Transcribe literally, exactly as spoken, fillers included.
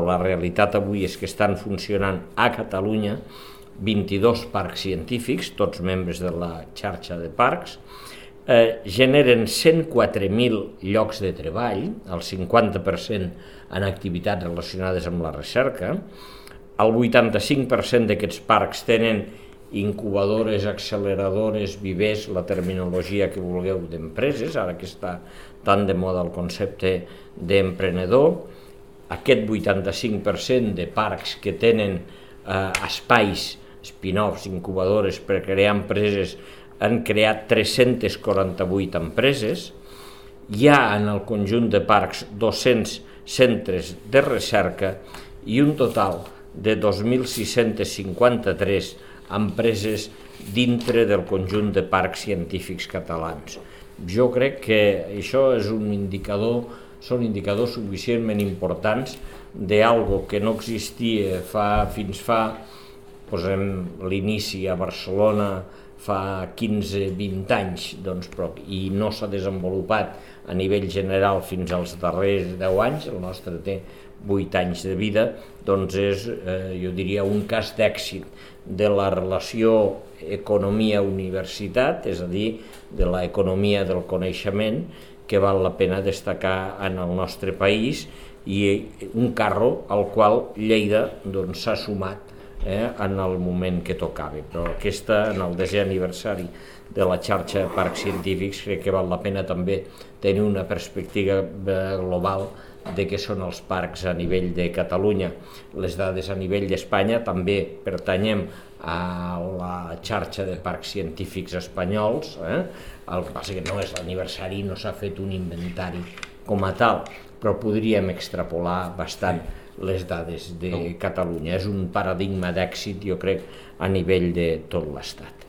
la realitat avui és que estan funcionant a Catalunya vint-i-dos parcs científics, tots membres de la xarxa de parcs, eh, generen cent quatre mil llocs de treball, el cinquanta per cent en activitats relacionades amb la recerca, el vuitanta-cinc per cent d'aquests parcs tenen incubadores, acceleradores, vivers, la terminologia que vulgueu d'empreses, ara que està tan de moda el concepte d'emprenedor. Aquest vuitanta-cinc per cent de parcs que tenen eh, espais, spin-offs, incubadores per crear empreses, han creat tres-centes quaranta-vuit empreses. Hi ha en el conjunt de parcs dos-cents centres de recerca i un total de dos mil sis-cents cinquanta-tres empreses dintre del conjunt de parcs científics catalans. Jo crec que això és un indicador, són indicadors suficientment importants d'algo que no existia fa, fins fa, posem l'inici a Barcelona fa quinze vint anys, doncs, però, i no s'ha desenvolupat a nivell general fins als darrers deu anys, el nostre té vuit anys de vida, doncs és, eh, jo diria, un cas d'èxit de la relació economia-universitat, és a dir, de l'economia del coneixement, que val la pena destacar en el nostre país, i un carro al qual Lleida doncs, s'ha sumat eh, en el moment que tocava. Però aquesta, en el desè aniversari de la xarxa de parcs científics, crec que val la pena també tenir una perspectiva global de què són els parcs a nivell de Catalunya. Les dades a nivell d'Espanya també pertanyem a la xarxa de parcs científics espanyols, eh? El que passa que no és l'aniversari, no s'ha fet un inventari com a tal, però podríem extrapolar bastant les dades de Catalunya. És un paradigma d'èxit, jo crec, a nivell de tot l'Estat.